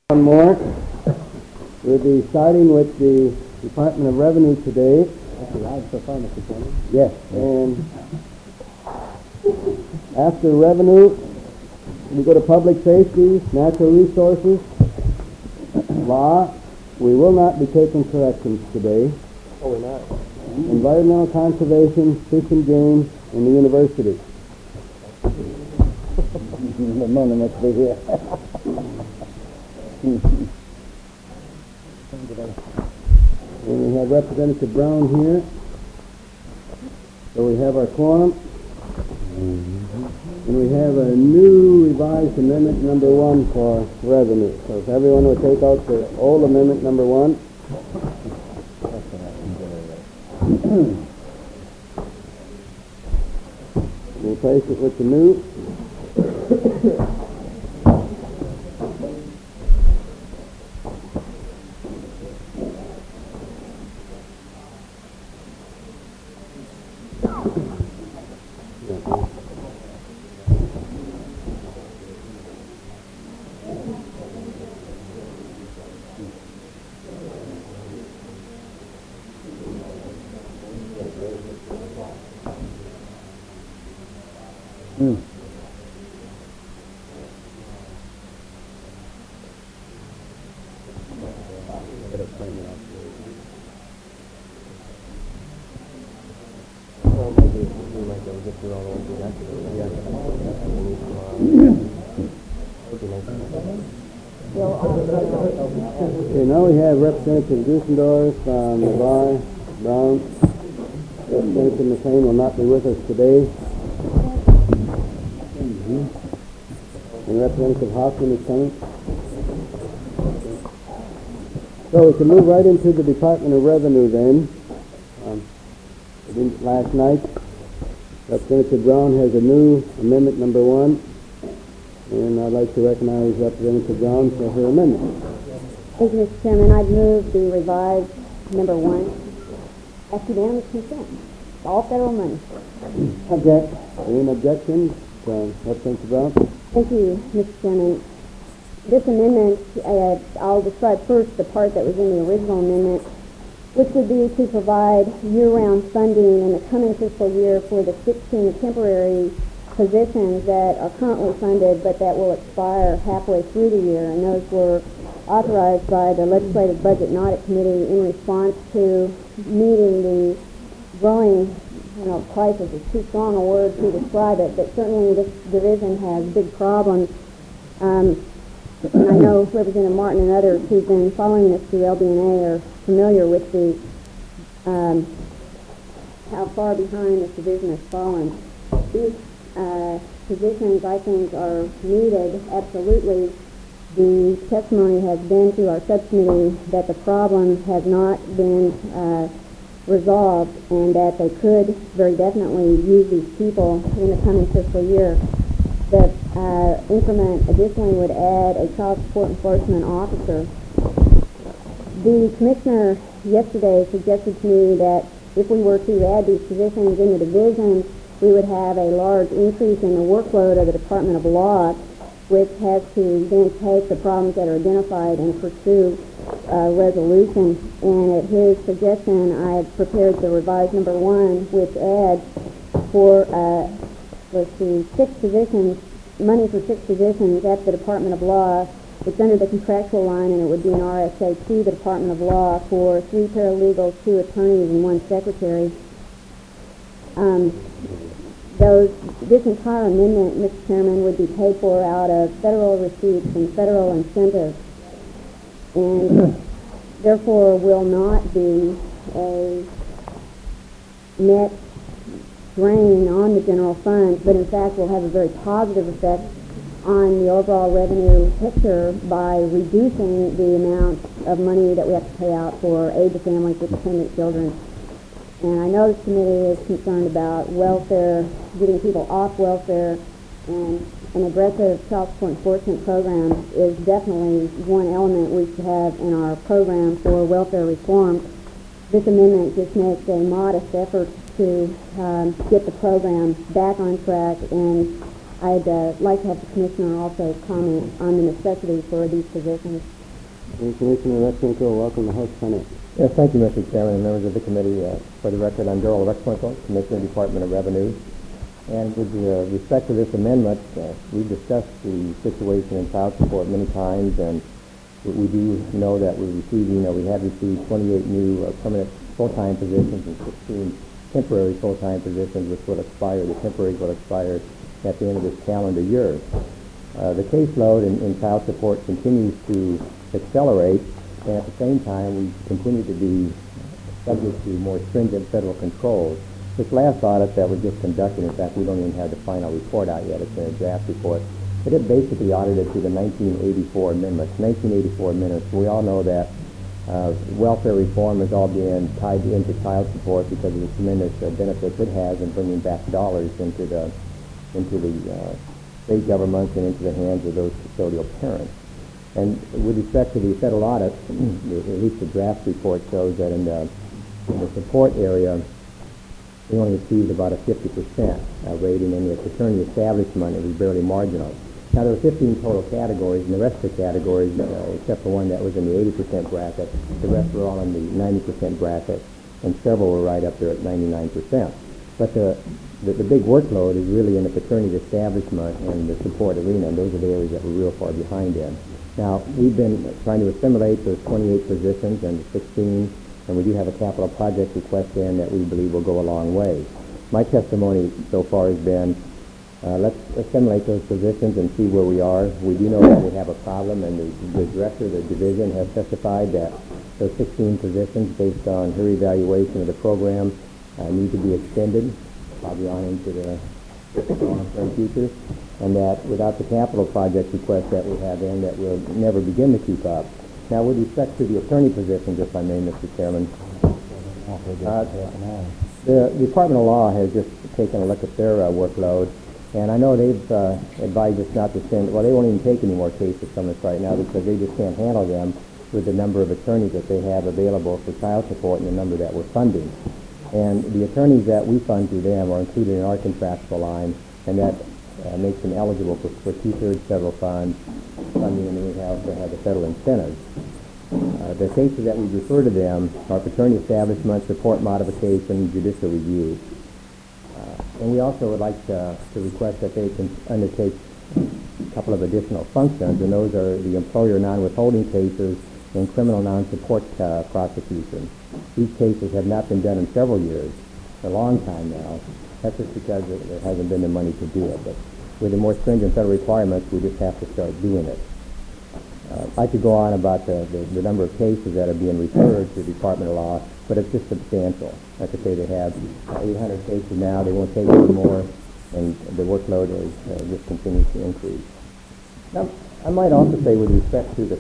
One more. We'll be starting with the Department of Revenue today. That's allowed so far, Mr. Chairman. Yes, and after revenue, we go to public safety, natural resources, law. We will not be taking corrections today. Oh, we're not. Environmental conservation, fish and game, and the university. The moment must be here. And we have Representative Brown here. So we have our quorum. And we have a new revised amendment number 1 for revenue. So if everyone would take out the old amendment number 1. Replace it with the new. Okay, now we have Representative Dusendorf from Navarre, Brown. Representative McLean will not be with us today. And Representative Hoffman is coming. So we can move right into the Department of Revenue then. Last night, Representative Brown has a new amendment number 1. And I'd like to recognize Representative Brown for her amendment. Thank you, Mr. Chairman. I'd move the revised number 1 as unanimous consent. All federal money. Object. Any objections? Representative Brown? Thank you, Mr. Chairman. This amendment, I'll describe first the part that was in the original amendment, which would be to provide year-round funding in the coming fiscal year for the 16 temporary positions that are currently funded but that will expire halfway through the year, and those were authorized by the Legislative Budget and Audit Committee in response to meeting the growing, crisis is too strong a word to describe it, but certainly this division has big problems. And I know Representative Martin and others who've been following this through LB&A are familiar with the how far behind this division has fallen. These positions, I think, are needed, absolutely. The testimony has been to our subcommittee that the problem has not been resolved and that they could very definitely use these people in the coming fiscal year. The increment additionally would add a child support enforcement officer. The commissioner yesterday suggested to me that if we were to add these positions in the division, we would have a large increase in the workload of the Department of Law, which has to then take the problems that are identified and pursue resolution. And at his suggestion, I have prepared the revised number 1, which adds for 6 positions, money for 6 positions at the Department of Law. It's under the contractual line, and it would be an RSA to the Department of Law for 3 paralegals, 2 attorneys, and 1 secretary. This entire amendment, Mr. Chairman, would be paid for out of federal receipts and federal incentives, and therefore will not be a net drain on the general fund, but in fact will have a very positive effect on the overall revenue picture by reducing the amount of money that we have to pay out for aid to families with dependent children. And I know this committee is concerned about welfare, getting people off welfare, and an aggressive child support enforcement program is definitely one element we should have in our program for welfare reform. This amendment just makes a modest effort to get the program back on track, and I'd like to have the Commissioner also comment on the necessity for these positions. And Commissioner Rexmichael, welcome to House Senate. Yes, thank you, Mr. Chairman and members of the committee. For the record, I'm Darrell Rexmichael, Commissioner, Department of Revenue. And with respect to this amendment, we've discussed the situation in child support many times, and we do know that we have received 28 new permanent full-time positions and 16 temporary full-time positions, which will expire. The temporaries will expire at the end of this calendar year. The caseload in child support continues to accelerate, and at the same time, we continue to be subject to more stringent federal controls. This last audit that was just conducted, in fact, we don't even have the final report out yet. It's in a draft report. But it basically audited through the 1984 amendments. 1984 amendments. We all know that welfare reform is all being tied into child support because of the tremendous benefits it has in bringing back dollars into the state governments and into the hands of those custodial parents. And with respect to the federal audit, at least the draft report shows that in the support area, we only achieved about a 50% rating, and the fraternity establishment, it was barely marginal. Now, there were 15 total categories, and the rest of the categories, except for one that was in the 80% bracket, the rest were all in the 90% bracket, and several were right up there at 99%. But the big workload is really in the fraternity establishment and the support arena, and those are the areas that we're real far behind in. Now, we've been trying to assimilate those 28 positions and the 16, and we do have a capital project request in that we believe will go a long way. My testimony so far has been, let's assimilate those positions and see where we are. We do know that we have a problem, and the director of the division has testified that those 16 positions, based on her evaluation of the program, need to be extended, probably on into the long-term future, and that without the capital project request that we have in, that we'll never begin to keep up. Now, with respect to the attorney positions, if I may, Mr. Chairman, the Department of Law has just taken a look at their workload, and I know they've advised us not to send, well, they won't even take any more cases from us right now because they just can't handle them with the number of attorneys that they have available for child support and the number that we're funding. And the attorneys that we fund through them are included in our contractual line, and that makes them eligible for two-thirds federal funds funding, and we also have the federal incentives. The cases that we refer to them are fraternity establishment, support modification, judicial review. And we also would like to request that they can undertake a couple of additional functions, and those are the employer non-withholding cases and criminal non-support prosecution. These cases have not been done in several years, a long time now. That's just because there hasn't been the money to do it. But with the more stringent federal requirements, we just have to start doing it. I could go on about the number of cases that are being referred to the Department of Law, but it's just substantial. Like I say, they have 800 cases now. They won't take any more, and the workload just continues to increase. Now, I might also say, with respect to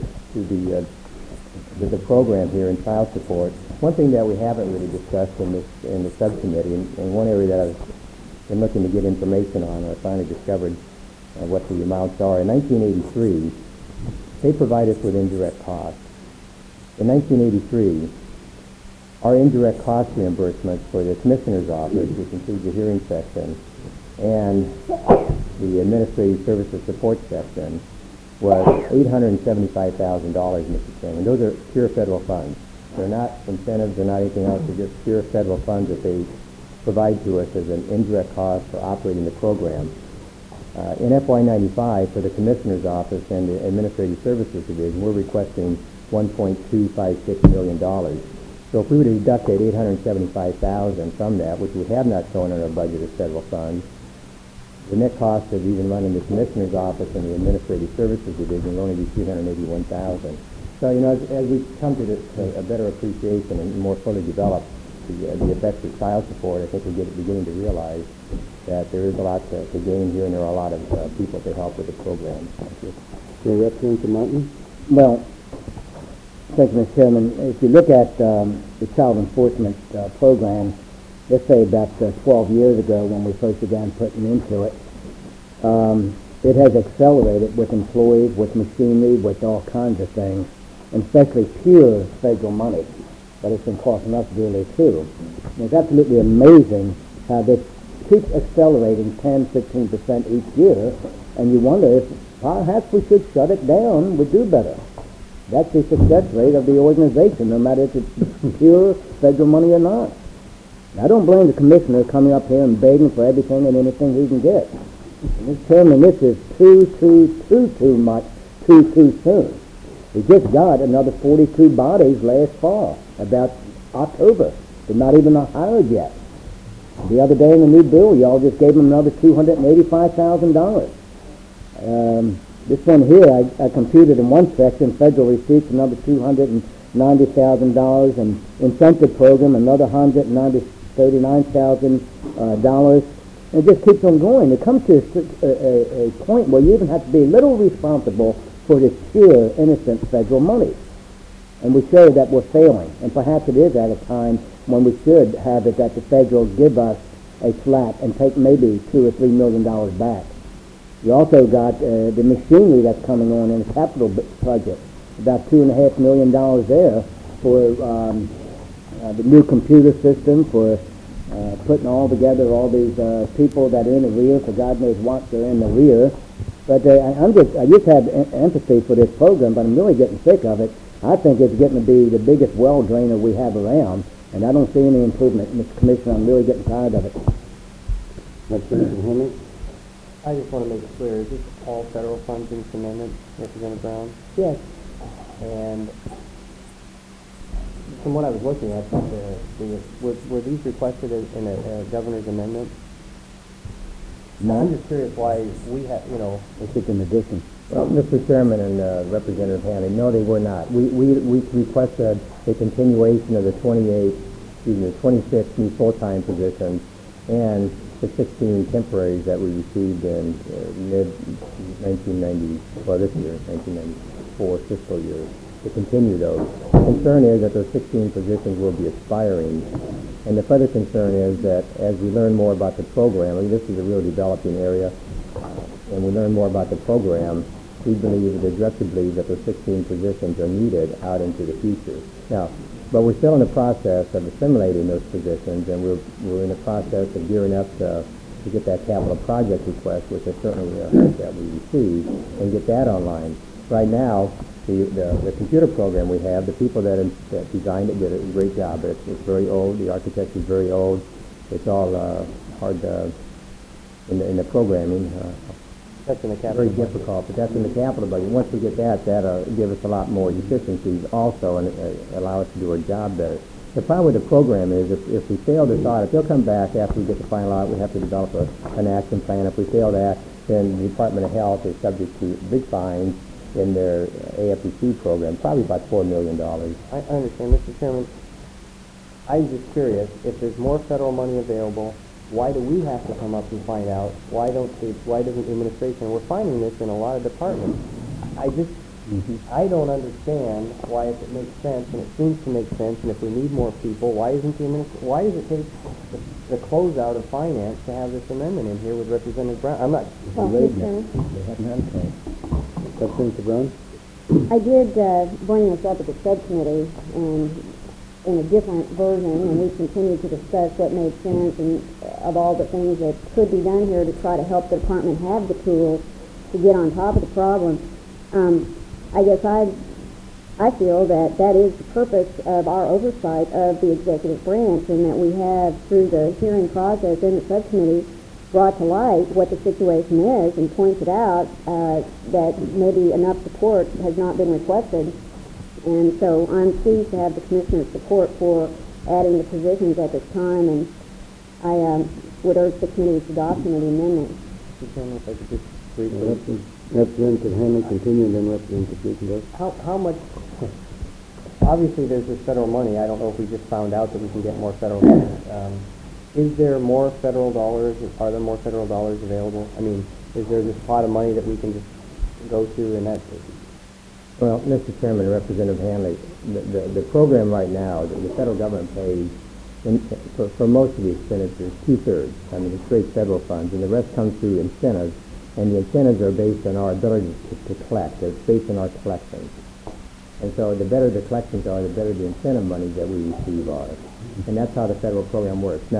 the program here in child support, one thing that we haven't really discussed in the subcommittee, and one area that I've been looking to get information on, and I finally discovered what the amounts are. In 1983, they provide us with indirect costs. In 1983, our indirect cost reimbursements for the Commissioner's Office, which includes the hearing section, and the Administrative Services Support section, was $875,000, Mr. Chairman. Those are pure federal funds. They're not incentives, they're not anything else, they're just pure federal funds that they provide to us as an indirect cost for operating the program. In FY95, for the Commissioner's Office and the Administrative Services Division, we're requesting $1.256 million. So if we were to deduct that $875,000 from that, which we have not shown in our budget as federal funds, the net cost of even running the Commissioner's Office and the Administrative Services Division will only be $381,000. So, as we come to a better appreciation and more fully develop the effects of child support, I think we're beginning to realize that there is a lot to gain here, and there are a lot of people to help with the program. Thank you. Representative Martin? Well, thank you, Mr. Chairman. If you look at the child enforcement program, let's say about 12 years ago when we first began putting into it, it has accelerated with employees, with machinery, with all kinds of things, and especially pure federal money. But it's been costing us dearly too. And it's absolutely amazing how this keeps accelerating 10, 15% each year, and you wonder if perhaps we should shut it down, we'd do better. That's the success rate of the organization, no matter if it's pure federal money or not. I don't blame the commissioner coming up here and begging for everything and anything he can get. Mr. Chairman, this is too much, too soon. We just got another 42 bodies last fall, about October. They're not even hired yet. The other day in the new bill, y'all just gave them another $285,000. This one here, I computed in one section, federal receipts, another $290,000, and incentive program, another $139,000. And it just keeps on going. It comes to a point where you even have to be a little responsible for this pure, innocent federal money. And we show that we're failing. And perhaps it is at a time when we should have it that the federal give us a slap and take maybe $2 or $3 million back. You also got the machinery that's coming on in the capital budget, about $2.5 million there for the new computer system, for putting all together all these people that are in the rear, for God knows what they're in the rear. But I just have empathy for this program, but I'm really getting sick of it. I think it's getting to be the biggest well drainer we have around, and I don't see any improvement. Mr. Commissioner, I'm really getting tired of it. Mr. Henry? I just want to make it clear, is this all federal funds in this amendment, Representative Brown? Yes. And from what I was looking at, were these requested in a governor's amendment? No. I'm just curious why we have, It's just an addition. Well, Mr. Chairman and Representative Hanley, no, they were not. We requested a continuation of the 26 new full-time positions and the 16 temporaries that we received in mid-1990, well, this year, 1994 fiscal year, to continue those. The concern is that those 16 positions will be expiring. And the further concern is that as we learn more about the program, and this is a real developing area, and we learn more about the program, we believe, the director believes that those 16 positions are needed out into the future. Now, but we're still in the process of assimilating those positions, and we're in the process of gearing up to get that capital project request, which I certainly hope that we receive, and get that online. Right now, the computer program we have, the people that designed it did a great job. It's very old. The architecture is very old. It's all hard in the programming. that's in the capital Very budget. difficult, but that's in the capital budget. Once we get that, that'll give us a lot more efficiencies also and allow us to do our job better. The problem with the program is if we fail this audit, they'll come back after we get the final audit. We have to develop an action plan. If we fail that, then the Department of Health is subject to big fines in their AFPC program, probably about $4 million. I understand, Mr. Chairman. I'm just curious, if there's more federal money available, why do we have to come up and find out? Why doesn't the administration? We're finding this in a lot of departments. I don't understand why, if it makes sense, and it seems to make sense, and if we need more people, why does it take the closeout of finance to have this amendment in here with Representative Brown? I'm not. Well, Mr. Chairman, They haven't had a chance. Representative Brown? I did bring this up at the subcommittee and in a different version, and we continued to discuss what made sense and of all the things that could be done here to try to help the department have the tools to get on top of the problem. I guess I feel that that is the purpose of our oversight of the executive branch, and that we have, through the hearing process in the subcommittee, brought to light what the situation is and pointed out that maybe enough support has not been requested. And so I'm pleased to have the Commissioner's support for adding the positions at this time, and I would urge the committee's adoption of the amendment. Mr. Chairman, if I could just briefly. Representative Henley, continue, and then Representative Dukenberg. How much, obviously there's this federal money. I don't know if we just found out that we can get more federal money. Is there more federal dollars? Are there more federal dollars available? I mean, is there this pot of money that we can just go to and that? Well, Mr. Chairman, Representative Hanley, the program right now, the federal government pays for most of the expenditures 2/3. I mean, it's straight federal funds, and the rest comes through incentives. And the incentives are based on our ability to collect. It's based on our collections. And so the better the collections are, the better the incentive money that we receive are. And that's how the federal program works. Now,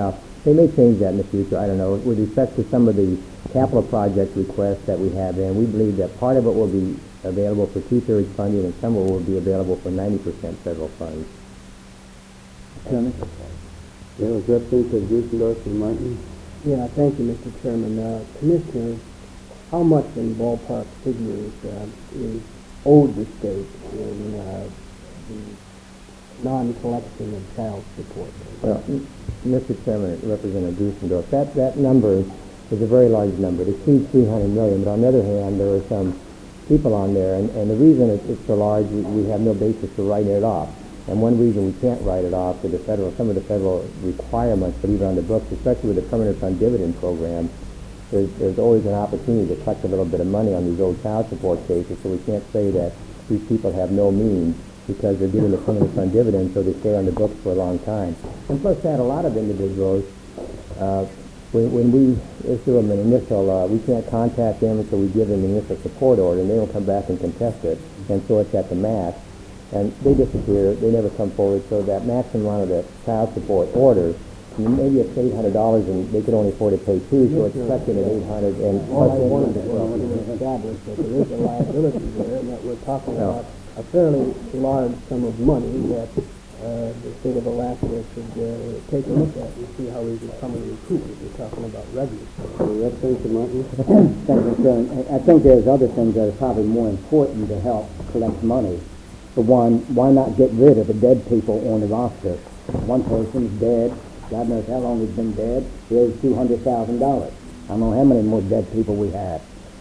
They may change that in the future, I don't know. With respect to some of the capital project requests that we have in, we believe that part of it will be available for 2/3 funding and some of it will be available for 90% federal funds. Chairman? Yeah, was Representative Dusendorf and Martin? Yeah, thank you, Mr. Chairman. Commissioner, how much in ballpark figures is owed the state in the non-collection of child support? Well, Mr. Chairman, Representative Dusendorf, that number is a very large number. It exceeds $300 million, but on the other hand, there are some people on there, and the reason it's so large, we have no basis for writing it off. And one reason we can't write it off is some of the federal requirements, but even on the books, especially with the permanent fund dividend program, there's always an opportunity to collect a little bit of money on these old child support cases, so we can't say that these people have no means because they're getting the permanent fund dividend, so they stay on the books for a long time. And plus that, a lot of individuals, when we issue them an initial, we can't contact them until we give them an initial support order, and they don't come back and contest it, and so it's at the max. And they disappear, they never come forward, so that maximum amount of the child support order, maybe it's $800 and they could only afford to pay $2, so it's collected at $800 and All plus I wanted to interest. establish that there is a liability there, and that we're talking about a fairly large sum of money that the state of Alaska should take a look at and see how we can come and recoup it. We're talking about revenue. Representative Martin? Thank you, sir. I think there's other things that are probably more important to help collect money. For one, why not get rid of the dead people on the roster? One person's dead. God knows how long he's been dead. Here's $200,000. I don't know how many more dead people we have.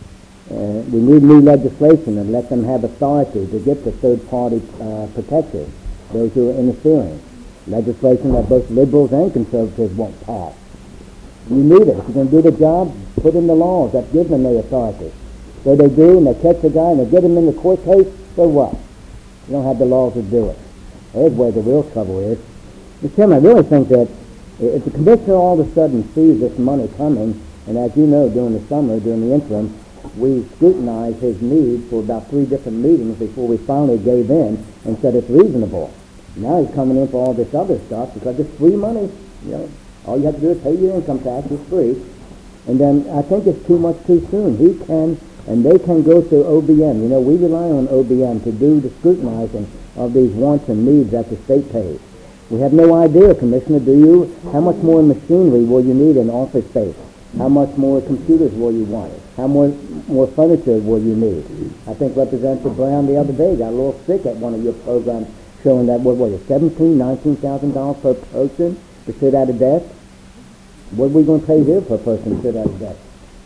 We need new legislation and let them have authority to get the third-party protectors, those who are interfering. Legislation that both liberals and conservatives won't pass. You need it. If you're going to do the job, put in the laws that give them the authority. So they do, and they catch the guy, and they get him in the court case, so what? You don't have the laws to do it. There's where the real trouble is. Mr. Chairman, I really think that if the commissioner all of a sudden sees this money coming, and as you know, during the summer, during the interim, we scrutinized his need for about 3 different meetings before we finally gave in and said it's reasonable. Now he's coming in for all this other stuff because it's free money. You know, all you have to do is pay your income tax. It's free. And then I think it's too much too soon. He can, and they can go through OBM. You know, we rely on OBM to do the scrutinizing of these wants and needs that the state pays. We have no idea, Commissioner, do you? How much more machinery will you need in office space? How much more computers will you want? How more furniture will you need? I think Representative Brown the other day got a little sick at one of your programs showing that, what was it, $17,000, $19,000 per person to sit at a desk? What are we going to pay here per person to sit at a desk?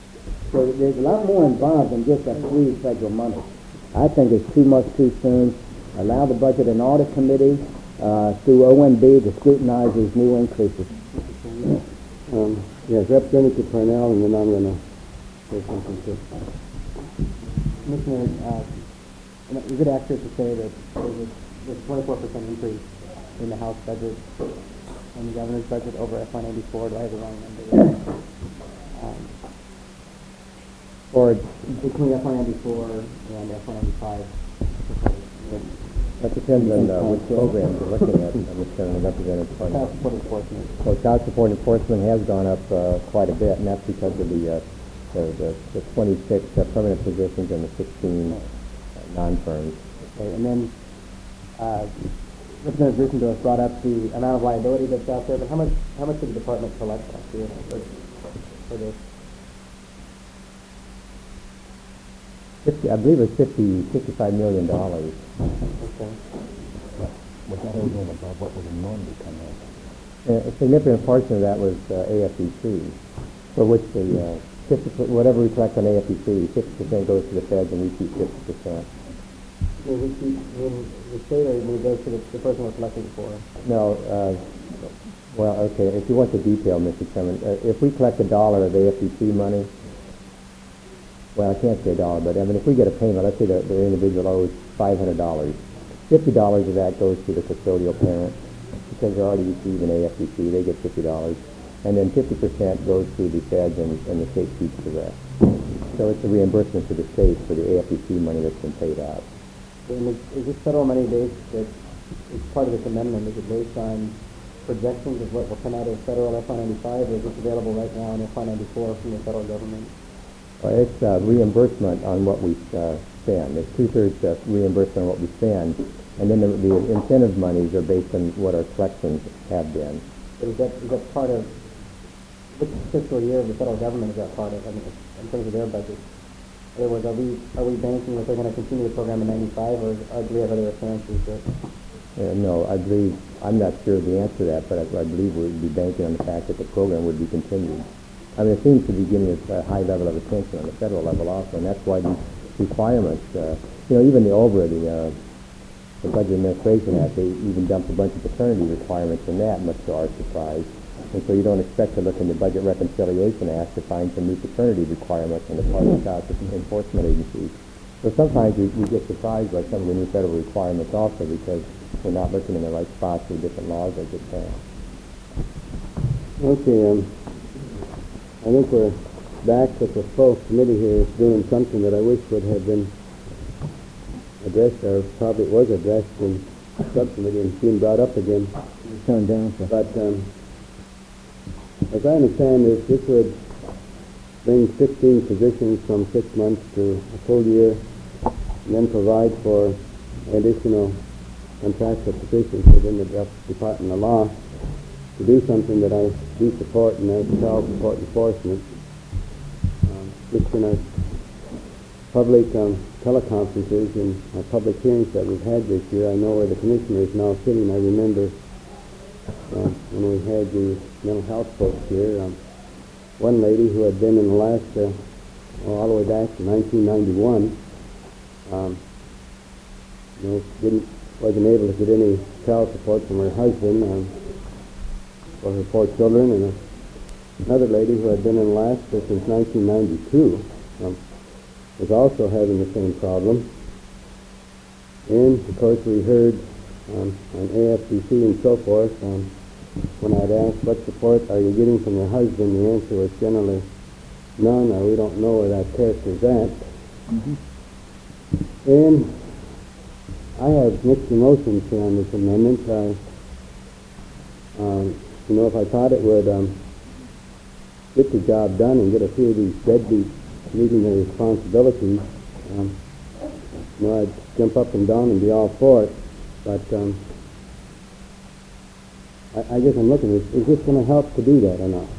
So there's a lot more involved than just that free federal money. I think it's too much too soon. Allow the Budget and Audit Committee through OMB to scrutinize these new increases. Yes, Representative Parnell, and then I'm going to say something too. Commissioner, is it accurate to say that there's a 24% increase in the House budget and the governor's budget over FY94? Do I have the wrong number? Or between FY94 and FY95? That depends on which program you're looking at, Mr. Chairman, Representative Parnell. Child support enforcement. Well, child support enforcement has gone up quite a bit, and that's because of the 26 permanent positions and the 16 non-firms. Okay, and then Representative Dusendorf brought up the amount of liability that's out there, but how much did the department collect last year for this? I believe it's $55 million. Okay. Was that over and above what would normally come in? A significant portion of that was AFEC, for which the 50%, whatever we collect on AFEC, 50% goes to the feds and we keep 50%. When the state or when it goes to the person we're collecting it for? No, well, okay, if you want the detail, Mr. Chairman, if we collect $1 of AFEC money, well, I can't say $1, but I mean, if we get a payment, let's say the individual owes $500, $50 of that goes to the custodial parent because they're already receiving AFEC, they get $50, and then 50% goes to the feds and the state keeps the rest. So it's a reimbursement to the state for the AFEC money that's been paid out. And is this federal money based, that is part of this amendment, is it based on projections of what will come out of federal FY95, or is this available right now in FY94 from the federal government? Well, it's reimbursement on what we spend. It's 2/3 reimbursement on what we spend, and then the incentive monies are based on what our collections have been. Is that part of, which fiscal year of the federal government is that part of, I mean, in terms of their budget? In other words, are we banking that they're going to continue the program in 95, or do we have other assurances that? No, I believe, I'm not sure of the answer to that, but I believe we'd be banking on the fact that the program would be continued. I mean, it seems to be getting a high level of attention on the federal level also, and that's why these requirements, even the OBRA, the Budget Administration Act, they even dumped a bunch of paternity requirements in that, much to our surprise. And so you don't expect to look in the Budget Reconciliation Act to find some new paternity requirements on the part of the child enforcement agencies. So sometimes we get surprised by some of the new federal requirements also because we're not looking in the right spots with different laws that get passed. Okay, I think we're back with the full committee here doing something that I wish would have been addressed, or probably it was addressed in subcommittee and being brought up again. Turned down for. But as I understand it, this would bring 15 positions from 6 months to a full year, and then provide for additional contractual positions within the Department of Law to do something that I do support, and that's child support enforcement. Just in our public teleconferences and our public hearings that we've had this year, I know where the commissioner is now sitting. I remember when we had the mental health folks here, one lady who had been in Alaska all the way back to 1991, wasn't able to get any child support from her husband for her 4 children, and another lady who had been in Alaska since 1992 was also having the same problem. And of course we heard on AFCC and so forth, when I'd asked what support are you getting from your husband, the answer was generally none, or we don't know where that character's at. Mm-hmm. And I have mixed emotions here on this amendment. If I thought it would get the job done and get a few of these deadbeats meeting their responsibilities, I'd jump up and down and be all for it. But I guess I'm looking, is this going to help to do that or not?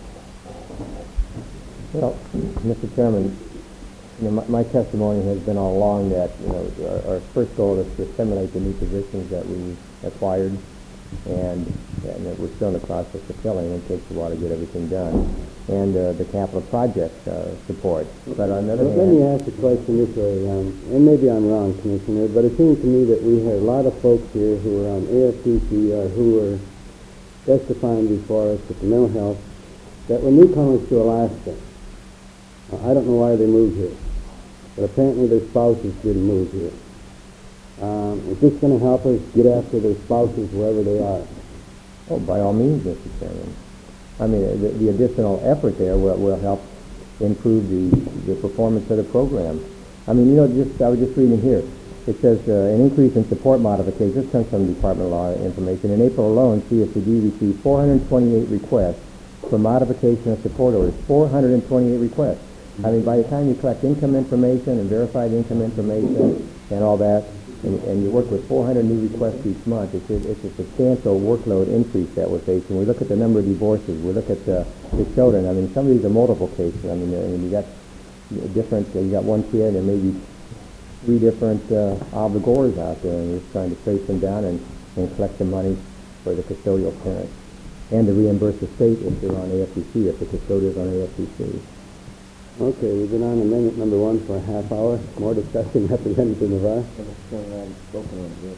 Well, Mr. Chairman, my testimony has been all along that our first goal is to assimilate the new positions that we acquired, and that we're still in the process of filling. It takes a while to get everything done, and the capital project support. But on the other hand, let me ask the question this way, and maybe I'm wrong, Commissioner, but it seems to me that we had a lot of folks here who were on AFCC or who were testifying before us with the mental health that were newcomers to Alaska. I don't know why they moved here, but apparently their spouses didn't move here. Is this going to help us get after their spouses wherever they are? Oh, by all means, Mr. Chairman. I mean, the additional effort there will help improve the performance of the program. I mean, I was just reading here. It says an increase in support modifications. This comes from the Department of Law information. In April alone, CSCD received 428 requests for modification of support orders. 428 requests. I mean, by the time you collect income information and verified income information and all that, and you work with 400 new requests each month, it's a substantial workload increase that we're facing. We look at the number of divorces. We look at the children. I mean, some of these are multiple cases. I mean, you got you got one kid and maybe 3 different obligors out there, and you're trying to trace them down and collect the money for the custodial parents, and to reimburse the state if they're on AFCC, if the custodian is on AFCC. Okay, we've been on amendment number 1 for a half hour. More discussion, Representative Navarre. I've spoken on this.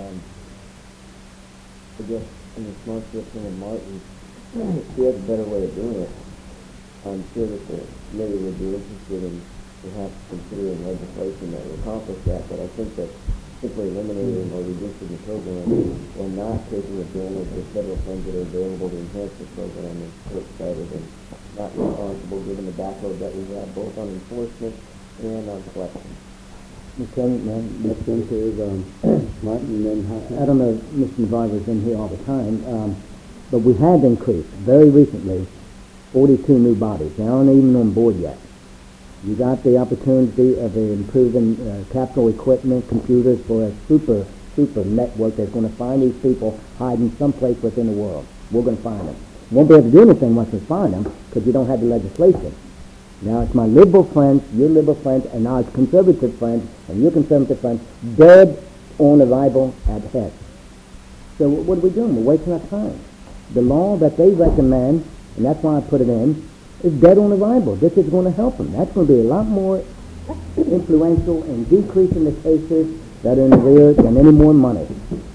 I guess in response to Richmond and Martin, if we had a better way of doing it, I'm sure that the committee would be interested in perhaps considering legislation that would accomplish that, but I think that simply eliminating or reducing the program or not taking advantage of federal funds that are available to enhance the program is short-sighted and not responsible given the backload that we have both on enforcement and on collection. Next one is Martin, and then I don't know if Mr. Navarre was in here all the time. But we have increased, very recently, 42 new bodies. They aren't even on board yet. You got the opportunity of improving capital equipment, computers for a super network that's going to find these people hiding someplace within the world. We're going to find them. Won't be able to do anything once we find them because you don't have the legislation. Now it's my liberal friends, your liberal friends, and our conservative friends, and your conservative friends, dead on arrival at head. So what are we doing? We're wasting our time. The law that they recommend, and that's why I put it in, is dead on arrival. This is going to help them. That's going to be a lot more influential in decreasing the cases that are in the rear than any more money.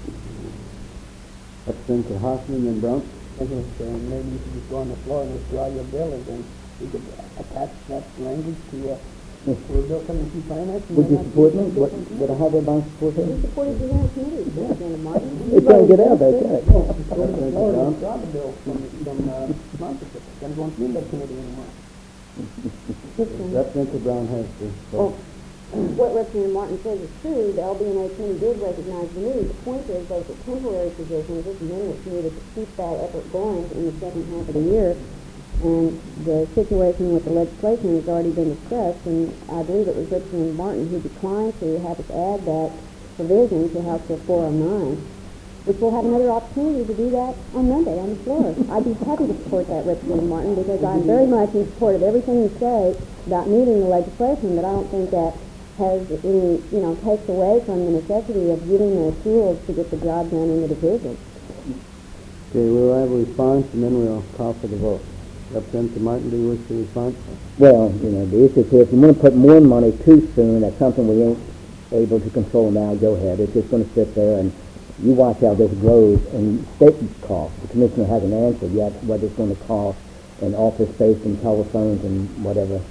Representative Hoffman and Brown. I think maybe you should just go on the floor and withdraw your bill, and then we could attach that language to a bill coming through finance. Would you support me? Would I have everybody support We him? supported you in the committee, Representative Martin. It can't get out there, can it? Go to the floor and withdraw the bill from sponsorship. It's going to go into the committee anymore. Representative Brown has the vote. What Representative Martin says is true. The LBNA committee did recognize the need. The point is those are temporary positions. This amendment's needed to keep that effort going in the second half of the year. And the situation with the legislation has already been discussed, and I believe it was Representative Martin who declined to have us add that provision to House Bill 409, which we'll have another opportunity to do that on Monday on the floor. I'd be happy to support that, Representative Martin, because I'm very much in support of everything you say about meeting the legislation, but I don't think that has any, takes away from the necessity of giving the tools to get the job done in the division. Okay, we'll have a response and then we'll call for the vote. Representative Martin, do you wish to respond? Well, the issue is if you want to put more money too soon, that's something we ain't able to control now, go ahead. It's just going to sit there, and you watch how this grows in state costs. The commissioner hasn't answered yet what it's going to cost in office space and telephones and whatever.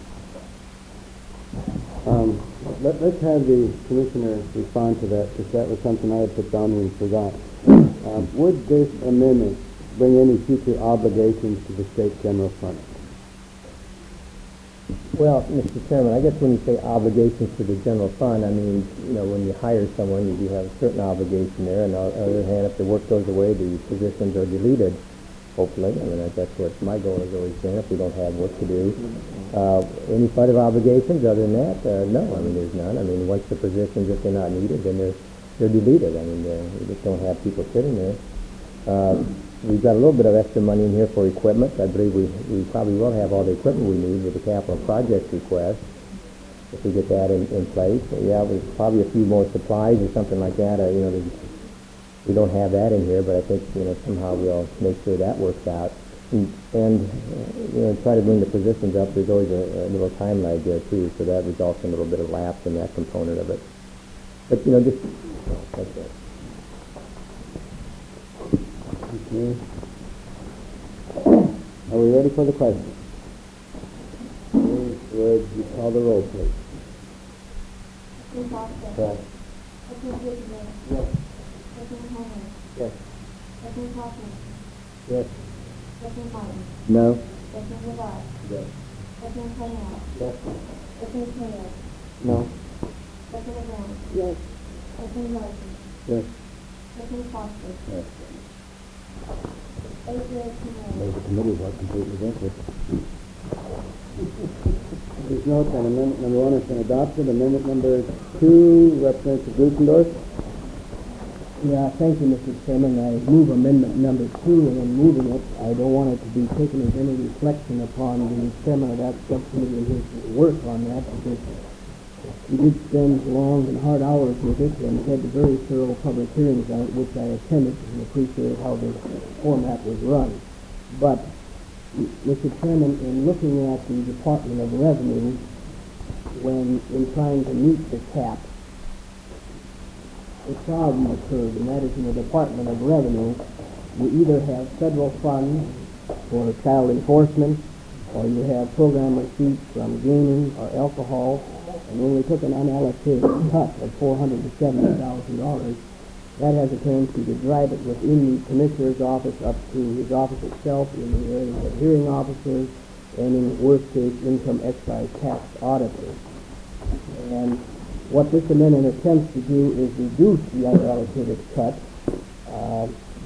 Let's have the commissioner respond to that, because that was something I had put down and forgot. Would this amendment bring any future obligations to the state general fund? Well, Mr. Chairman, I guess when you say obligations to the general fund, I mean, when you hire someone, you do have a certain obligation there. And on the other hand, if the work goes away, the positions are deleted, hopefully. I mean, that's what my goal has always been, if we don't have work to do. Any further obligations other than that? No, I mean, there's none. I mean, once the positions, if they're not needed, then they're deleted. I mean, we just don't have people sitting there. We've got a little bit of extra money in here for equipment. I believe we probably will have all the equipment we need with the capital projects request if we get that in place. Yeah, there's probably a few more supplies or something like that. We don't have that in here, but I think somehow we'll make sure that works out. And try to bring the positions up. There's always a little time lag there too, so that results in a little bit of lapse in that component of it. But just that's it. Okay. Are we ready for the question? Would you call the roll, please? Mr. Foster. Yes. Mr. Whitman. Yes. Mr. Homer. Yes. Mr. Hoffman. Yes. Mr. Martin. No? Mr. Navarre. Yes. Mr. Cunningham. Yes. Mr. Smith. No. Mr. Brown. Yes. Mr. Martin. Yes. Mr. Foster. Yes. 8 yeas, 2 nays. Maybe the committee was completely against it. Please note that amendment number 1 has been adopted. Amendment number 2, Representative Gutendorf. Yeah, thank you, Mr. Chairman. I move amendment number 2, and in moving it, I don't want it to be taken as any reflection upon the chairman of that subcommittee and his work on that, because he did spend long and hard hours with it and had very thorough public hearings on it, which I attended and appreciated how the format was run. But, Mr. Chairman, in looking at the Department of Revenue, when in trying to meet the cap, a problem occurred, and that is in the Department of Revenue, you either have federal funds for child enforcement, or you have program receipts from gaming or alcohol, and when we took an unallocated cut of $470,000, that has a tendency to drive it within the Commissioner's office up to his office itself in the area of hearing officers and in worst case income excise tax auditors. And what this amendment attempts to do is reduce the unallocated cut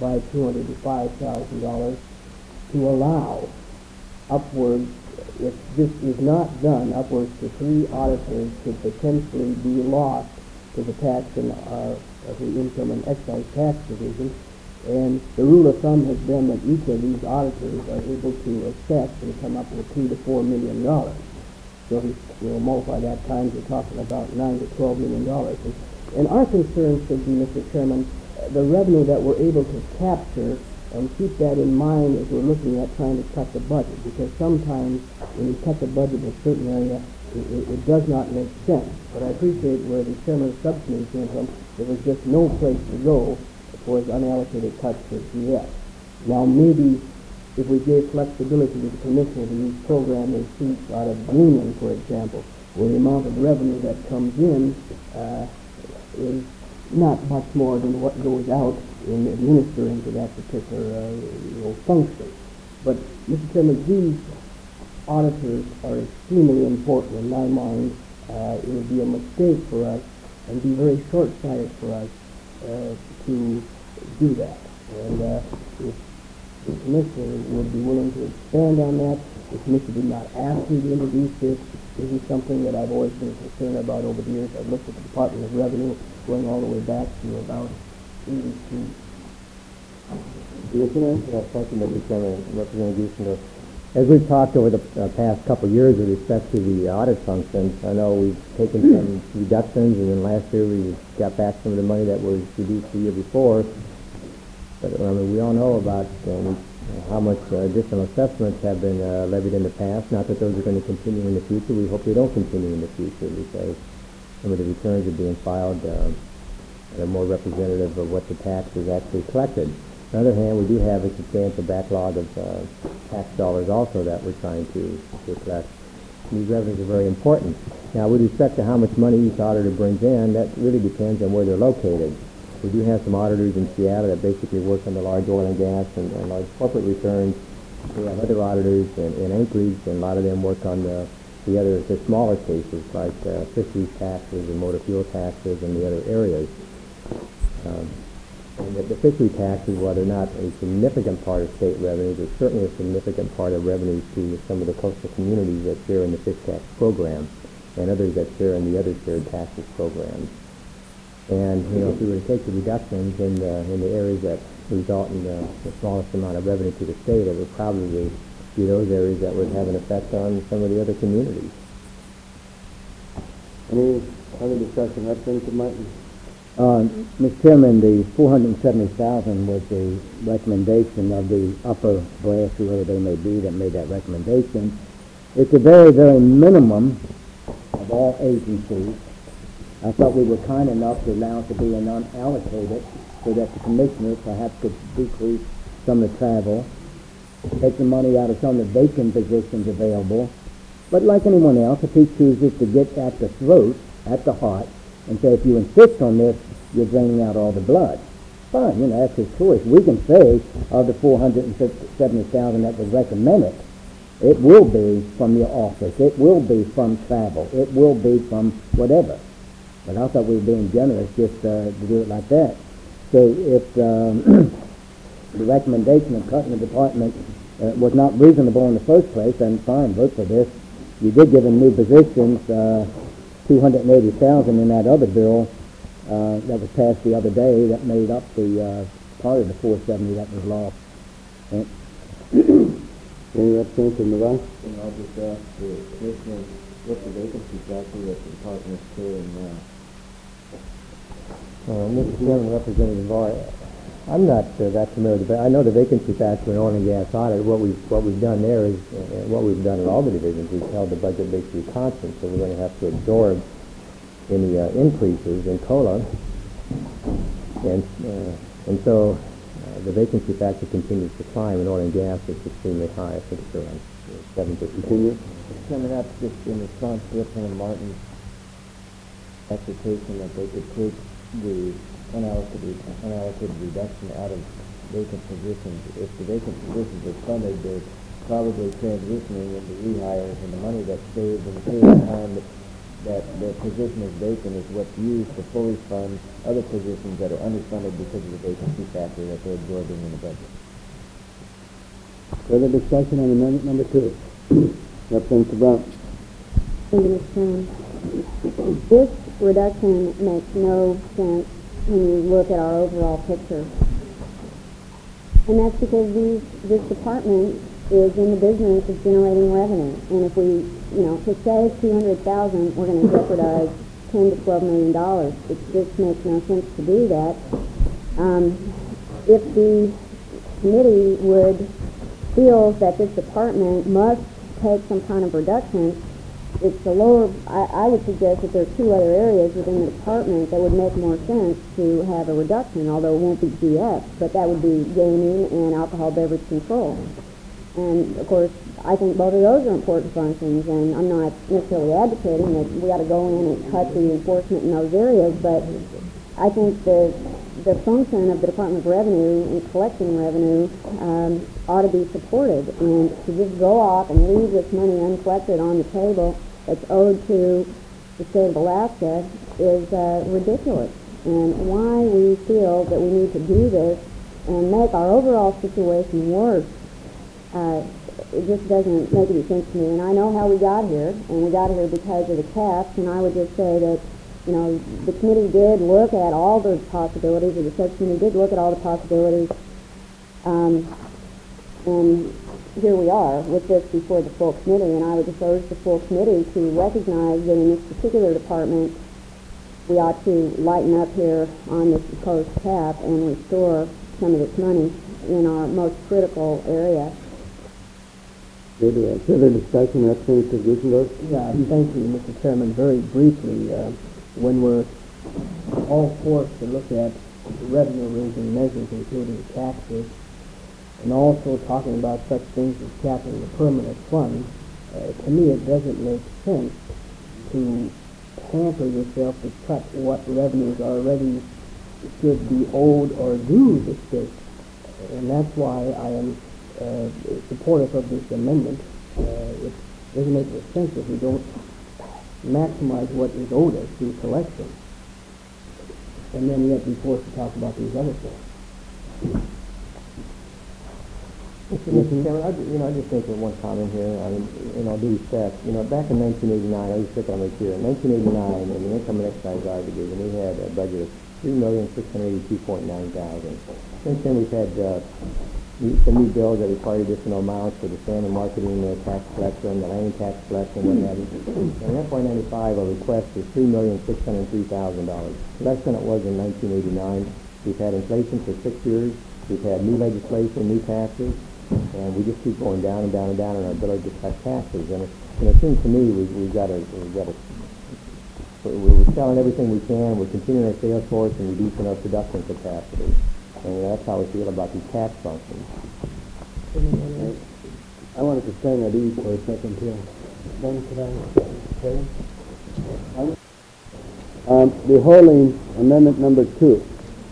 by $200 to $5,000 to allow upwards, if this is not done, upwards to 3 auditors could potentially be lost to the tax and the income and excise tax division. And the rule of thumb has been that each of these auditors are able to assess and come up with $2 to $4 million. So if you multiply that times, you're talking about $9 to $12 million. And our concern should be, Mr. Chairman, the revenue that we're able to capture, and keep that in mind as we're looking at trying to cut the budget, because sometimes when you cut the budget in a certain area, it does not make sense. But I appreciate where the chairman's subcommittee came from. There was just no place to go for his unallocated cuts for GS. Now maybe if we gave flexibility to the commissioner to use program receipts out of Union, for example, where the amount of revenue that comes in is not much more than what goes out in administering to that particular function. But, Mr. Chairman, these auditors are extremely important in my mind. It would be a mistake for us and be very short-sighted for us to do that. And if the commissioner would be willing to expand on that, the commissioner did not ask me to introduce this. This is something that I've always been concerned about over the years. I've looked at the Department of Revenue going all the way back to about 82. Thank you, Mr. Chairman, Representative Gusinger. As we've talked over the past couple of years with respect to the audit functions, I know we've taken some reductions, and then last year we got back some of the money that was reduced the year before. But I mean, we all know about how much additional assessments have been levied in the past. Not that those are going to continue in the future. We hope they don't continue in the future, because some of the returns are being filed that are more representative of what the tax is actually collected. On the other hand, we do have a substantial backlog of tax dollars also that we're trying to collect. These revenues are very important. Now, with respect to how much money each auditor brings in, that really depends on where they're located. We do have some auditors in Seattle that basically work on the large oil and gas and large corporate returns. We have other auditors in Anchorage, and a lot of them work on the smaller cases like fisheries taxes and motor fuel taxes and the other areas. And the fishery taxes, while they're not a significant part of state revenue, they're certainly a significant part of revenue to some of the coastal communities that share in the fish tax program and others that share in the other shared taxes programs. And, if we were to take the reductions in the areas that result in the smallest amount of revenue to the state, it would probably be those areas that would have an effect on some of the other communities. Any other discussion? Representative Martin? Mr. Chairman, the $470,000 was the recommendation of the upper brass, whoever they may be, that made that recommendation. It's a very, very minimum of all agencies. I thought we were kind enough to allow it to be an unallocated so that the commissioner perhaps could decrease some of the travel, take the money out of some of the vacant positions available. But like anyone else, if he chooses to get at the throat, at the heart, and say, if you insist on this, you're draining out all the blood. Fine, that's his choice. We can say of the $470,000 that was recommended, it will be from your office, it will be from travel, it will be from whatever. But I thought we were being generous just to do it like that. So if the recommendation of cutting the department was not reasonable in the first place, then fine, vote for this. You did give them new positions, $280,000 in that other bill that was passed the other day that made up the part of the $470 that was lost. Any representative Navarre? I'll just ask the commissioner what the vacancy factor that the department is carrying now. Mr. Chairman, Representative Navarre, I'm not that familiar with it, but I know the vacancy factor in oil and gas audit. What we've done there is, what we've done in all the divisions, we've held the budget basically constant, so we're going to have to absorb any increases in COLA, and so the vacancy factor continues to climb. In oil and gas, it's extremely high. I think it's around 7%. Continue. Chairman, that's just in response to Representative Martin's exhortation that they could take the unallocated reduction out of vacant positions. If the vacant positions are funded, they're probably transitioning into rehire, and the money that's saved in the period of time that that the position is vacant is what's used to fully fund other positions that are underfunded because of the vacancy factor that they're absorbing in the budget. Further discussion on amendment number 2? Representative Brown. Thank you, Mr. Chairman. This reduction makes no sense when you look at our overall picture. And that's because this department is in the business of generating revenue. And if we, to save $200,000, we're going to jeopardize $10 to $12 million. It just makes no sense to do that. If the committee would feel that this department must take some kind of reduction, it's a lower, I would suggest that there are 2 other areas within the department that would make more sense to have a reduction, although it won't be GX, but that would be gaming and alcohol beverage control. And of course, I think both of those are important functions, and I'm not necessarily advocating that we ought to go in and cut the enforcement in those areas, but I think the function of the Department of Revenue in collecting revenue ought to be supported, and to just go off and leave this money uncollected on the table that's owed to the state of Alaska is ridiculous. And why we feel that we need to do this and make our overall situation worse, it just doesn't make any sense to me. And I know how we got here, and we got here because of the caps, and I would just say that the committee did look at all the possibilities, or the subcommittee did look at all the possibilities, and here we are with this before the full committee, and I would just urge the full committee to recognize that in this particular department, we ought to lighten up here on this proposed cap and restore some of this money in our most critical area. Further discussion, Representative Grisendorf? Yeah, thank you, Mr. Chairman. Very briefly, when we're all forced to look at revenue-raising measures, including taxes, and also talking about such things as capping the permanent fund, to me it doesn't make sense to hamper yourself to cut what revenues already should be owed or due the state. And that's why I am supportive of this amendment. It doesn't make any sense if we don't maximize what is owed us through collection, and then yet be forced to talk about these other things. Mr. Chairman, I just think of one comment here. I mean, in all due respect, back in 1989, I used to look on my here. In 1989, in the income and excise division, we had a budget of $3,682,900. Since then, we've had some new bills that require additional amounts for the salmon marketing, tax collection, the land tax collection, what have you. In FY95, our request is $3,603,000, less than it was in 1989. We've had inflation for 6 years. We've had new legislation, new taxes, and we just keep going down and down and down in our ability to cut taxes. And it seems to me we're selling everything we can. We're continuing our sales force and reducing our production capacity. And that's how we feel about these tax functions. I wanted to stand at ease for a second here. Then could I say? Be holding amendment number 2.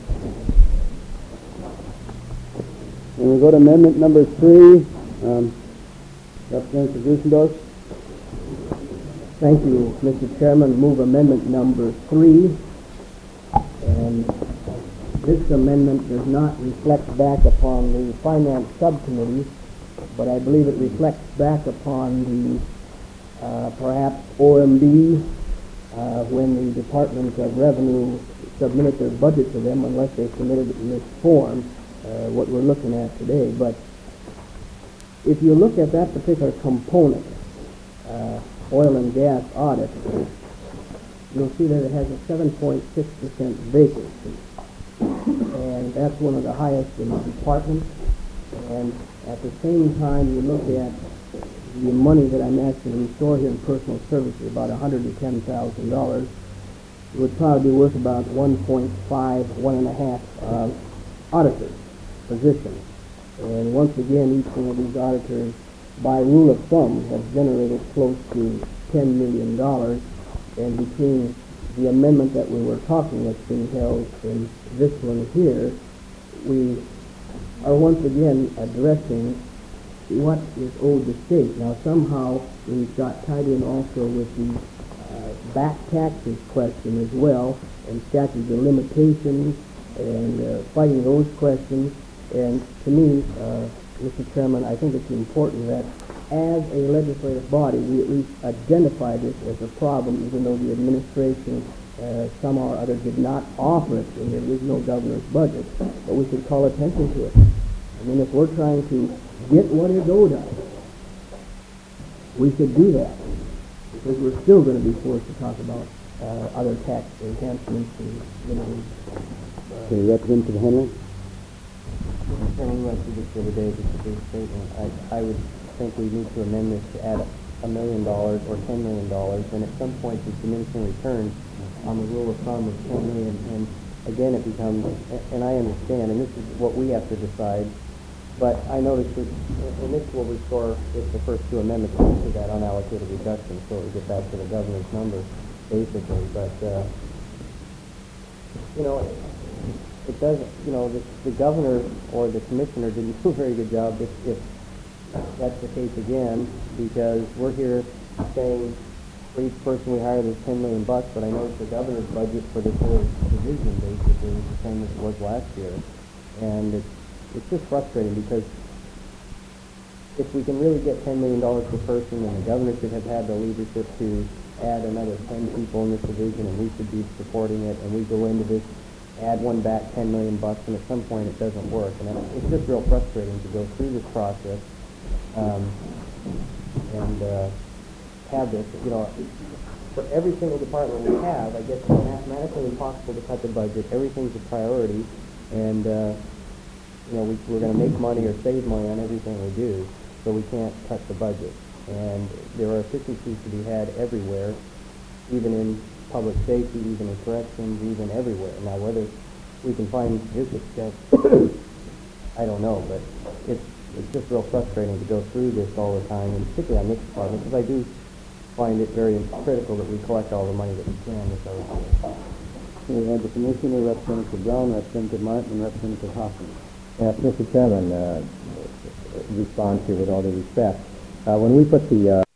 And we go to amendment number 3. Representative Grisendorf. Thank you, Mr. Chairman. Move amendment number 3. And this amendment does not reflect back upon the Finance Subcommittee, but I believe it reflects back upon the perhaps OMB when the Department of Revenue submitted their budget to them, unless they submitted it in this form, what we're looking at today. But if you look at that particular component, oil and gas audit, you'll see that it has a 7.6% vacancy. And that's one of the highest in the department. And at the same time, you look at the money that I'm asking to restore here in personal services, about $110,000. It would probably be worth about 1.5 auditor positions. And once again, each one of these auditors, by rule of thumb, has generated close to $10 million. And between the amendment that we were talking that's being held in this one here, we are once again addressing what is owed the state. Now somehow we've got tied in also with the back taxes question as well, and statutes of limitations, and fighting those questions. And to me, Mr. Chairman, I think it's important that as a legislative body, we at least identify this as a problem, even though the administration somehow or other did not offer it in the original governor's budget, but we should call attention to it. I mean, if we're trying to get what is owed us, we should do that, because we're still going to be forced to talk about other tax enhancements and, you know. Okay, Representative Henry? Mr. Chairman, we went through this the other day, just a big statement. I would think we need to amend this to add $1 million or $10 million, and at some point it's diminishing returns on the rule of thumb of $10 million, and again it becomes, and I understand, and this is what we have to decide, but I noticed that, and this will restore, if the first two amendments to that unallocated reduction, so we get back to the governor's number, basically, but, you know, it doesn't, you know, the governor or the commissioner didn't do a very good job if that's the case again, because we're here saying for each person we hire there's $10 million, but I noticed the governor's budget for this whole division basically is the same as it was last year, and it's just frustrating, because if we can really get $10 million per person, then the governor should have had the leadership to add another 10 people in this division, and we should be supporting it, and we go into this, add one back, $10 million, and at some point it doesn't work, and it's just real frustrating to go through this process and have this, you know, for every single department we have. I guess it's mathematically impossible to cut the budget. Everything's a priority, and you know, we're going to make money or save money on everything we do, so we can't cut the budget. And there are efficiencies to be had everywhere, even in public safety, even in corrections, even everywhere. Now, whether we can find statistics that I don't know, but it's just real frustrating to go through this all the time, and particularly on this department, because I do find it very critical that we collect all the money that we can this other year. We have the Commissioner, Representative Brown, Representative Martin, and Representative Hoffman. Yes, Mr. Chairman, respond to with all due respect. When we put the